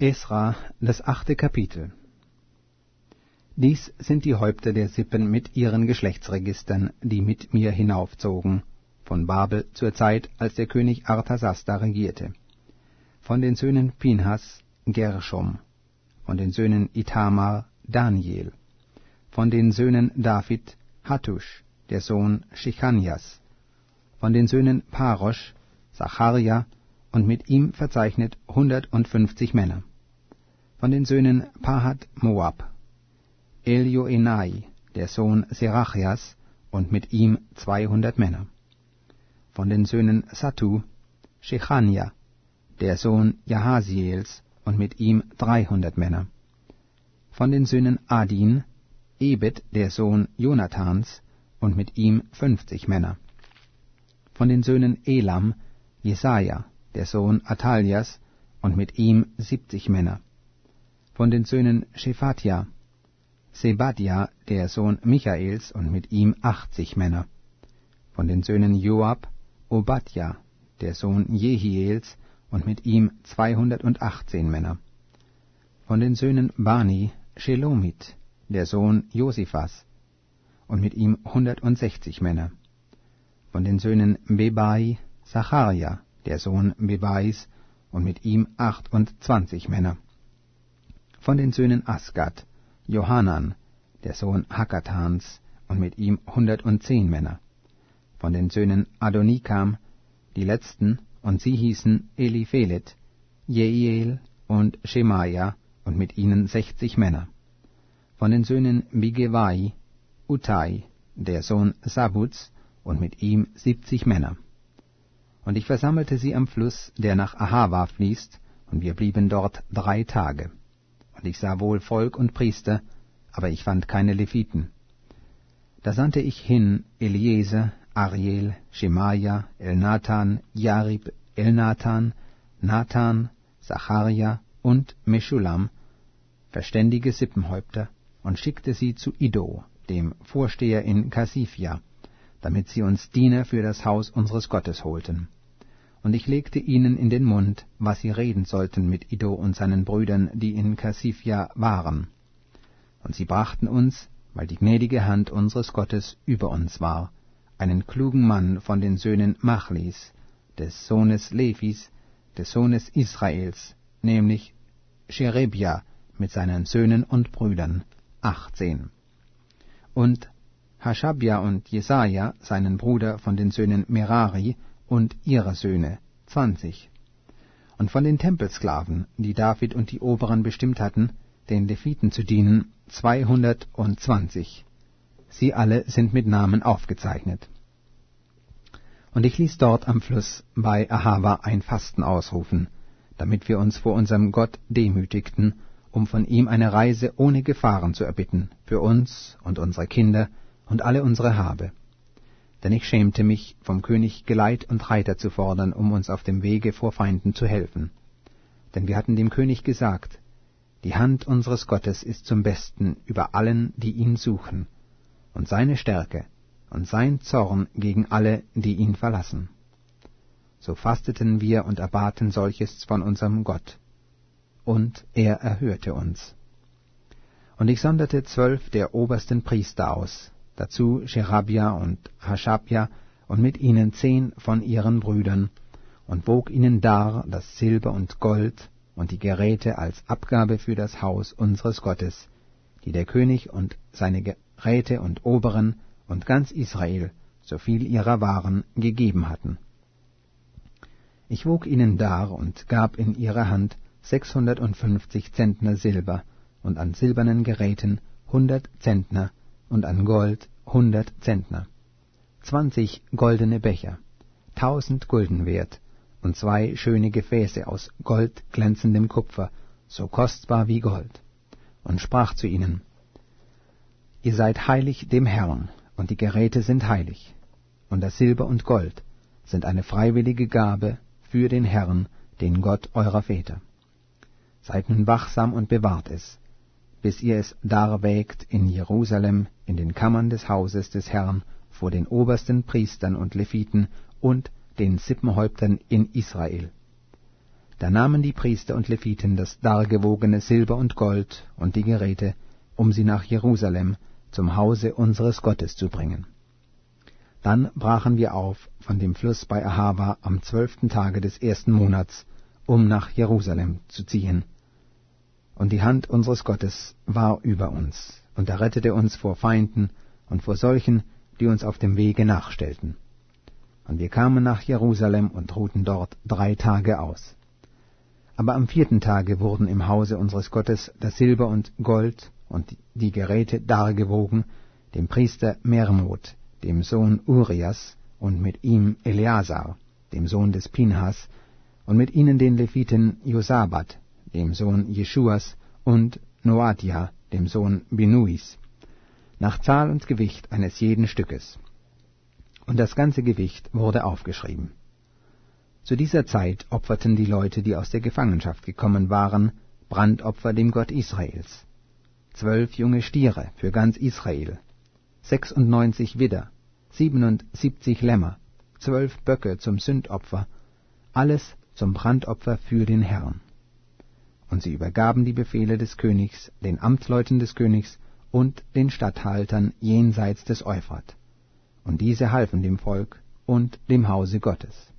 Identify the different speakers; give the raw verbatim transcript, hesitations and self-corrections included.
Speaker 1: Esra, das achte Kapitel. Dies sind die Häupter der Sippen mit ihren Geschlechtsregistern, die mit mir hinaufzogen, von Babel zur Zeit, als der König Arthasasta regierte. Von den Söhnen Pinhas, Gershom, von den Söhnen Ithamar, Daniel, von den Söhnen David, Hattusch, der Sohn Shechanjas, von den Söhnen Parosch, Sacharja, und mit ihm verzeichnet hundertfünfzig Männer. Von den Söhnen Pahat Moab, Elioenai, der Sohn Serachias, und mit ihm zweihundert Männer. Von den Söhnen Sattu, Shechania, der Sohn Jahasiels, und mit ihm dreihundert Männer. Von den Söhnen Adin, Ebed, der Sohn Jonathans, und mit ihm fünfzig Männer. Von den Söhnen Elam, Jesaja, der Sohn Atalias, und mit ihm siebzig Männer. Von den Söhnen Shephatja, Sebadja, der Sohn Michaels, und mit ihm achtzig Männer. Von den Söhnen Joab, Obadja, der Sohn Jehiels, und mit ihm zweihundertachtzehn Männer. Von den Söhnen Bani, Shelomit, der Sohn Josiphas, und mit ihm hundertsechzig Männer. Von den Söhnen Bebai, Sacharja, der Sohn Bebais, und mit ihm achtundzwanzig Männer. Von den Söhnen Asgad, Johanan, der Sohn Hakatans, und mit ihm hundertzehn Männer. Von den Söhnen Adonikam, die letzten, und sie hießen Eliphelet, Jeiel und Schemaja, und mit ihnen sechzig Männer. Von den Söhnen Bigevai, Utai, der Sohn Sabuds, und mit ihm siebzig Männer. Und ich versammelte sie am Fluss, der nach Ahava fließt, und wir blieben dort drei Tage. Und ich sah wohl Volk und Priester, aber ich fand keine Leviten. Da sandte ich hin Eliezer, Ariel, Schemaja, Elnathan, Jarib, Elnathan, Nathan, Sacharja und Meschulam, verständige Sippenhäupter, und schickte sie zu Iddo, dem Vorsteher in Kasifia, damit sie uns Diener für das Haus unseres Gottes holten. Und ich legte ihnen in den Mund, was sie reden sollten mit Iddo und seinen Brüdern, die in Kasifia waren. Und sie brachten uns, weil die gnädige Hand unseres Gottes über uns war, einen klugen Mann von den Söhnen Machlis, des Sohnes Levis, des Sohnes Israels, nämlich Sherebia mit seinen Söhnen und Brüdern, achtzehn. Und Haschabja und Jesaja, seinen Bruder von den Söhnen Merari, und ihre Söhne, zwanzig. Und von den Tempelsklaven, die David und die Oberen bestimmt hatten, den Leviten zu dienen, zweihundertzwanzig. Sie alle sind mit Namen aufgezeichnet. Und ich ließ dort am Fluss bei Ahava ein Fasten ausrufen, damit wir uns vor unserem Gott demütigten, um von ihm eine Reise ohne Gefahren zu erbitten, für uns und unsere Kinder und alle unsere Habe. Denn ich schämte mich, vom König Geleit und Reiter zu fordern, um uns auf dem Wege vor Feinden zu helfen. Denn wir hatten dem König gesagt, die Hand unseres Gottes ist zum Besten über allen, die ihn suchen, und seine Stärke und sein Zorn gegen alle, die ihn verlassen. So fasteten wir und erbaten solches von unserem Gott, und er erhörte uns. Und ich sonderte zwölf der obersten Priester aus, dazu Scherabia und Haschabja, und mit ihnen zehn von ihren Brüdern, und wog ihnen dar das Silber und Gold und die Geräte als Abgabe für das Haus unseres Gottes, die der König und seine Geräte und Oberen und ganz Israel, so viel ihrer waren, gegeben hatten. Ich wog ihnen dar und gab in ihre Hand sechshundertfünfzig Zentner Silber, und an silbernen Geräten hundert Zentner, und an Gold hundert Zentner, zwanzig goldene Becher, tausend Gulden wert, und zwei schöne Gefäße aus goldglänzendem Kupfer, so kostbar wie Gold, und sprach zu ihnen, ihr seid heilig dem Herrn, und die Geräte sind heilig, und das Silber und Gold sind eine freiwillige Gabe für den Herrn, den Gott eurer Väter. Seid nun wachsam und bewahrt es, bis ihr es darwägt in Jerusalem, in den Kammern des Hauses des Herrn, vor den obersten Priestern und Leviten und den Sippenhäuptern in Israel. Da nahmen die Priester und Leviten das dargewogene Silber und Gold und die Geräte, um sie nach Jerusalem zum Hause unseres Gottes zu bringen. Dann brachen wir auf von dem Fluss bei Ahava am zwölften Tage des ersten Monats, um nach Jerusalem zu ziehen. Und die Hand unseres Gottes war über uns, und er rettete uns vor Feinden und vor solchen, die uns auf dem Wege nachstellten. Und wir kamen nach Jerusalem und ruhten dort drei Tage aus. Aber am vierten Tage wurden im Hause unseres Gottes das Silber und Gold und die Geräte dargewogen, dem Priester Mermot, dem Sohn Urias, und mit ihm Eleazar, dem Sohn des Pinhas, und mit ihnen den Leviten Josabat, dem Sohn Jeschuas, und Noadia, dem Sohn Binuis, nach Zahl und Gewicht eines jeden Stückes. Und das ganze Gewicht wurde aufgeschrieben. Zu dieser Zeit opferten die Leute, die aus der Gefangenschaft gekommen waren, Brandopfer dem Gott Israels. Zwölf junge Stiere für ganz Israel, sechsundneunzig Widder, siebenundsiebzig Lämmer, zwölf Böcke zum Sündopfer, alles zum Brandopfer für den Herrn. Und sie übergaben die Befehle des Königs, den Amtsleuten des Königs und den Statthaltern jenseits des Euphrat. Und diese halfen dem Volk und dem Hause Gottes.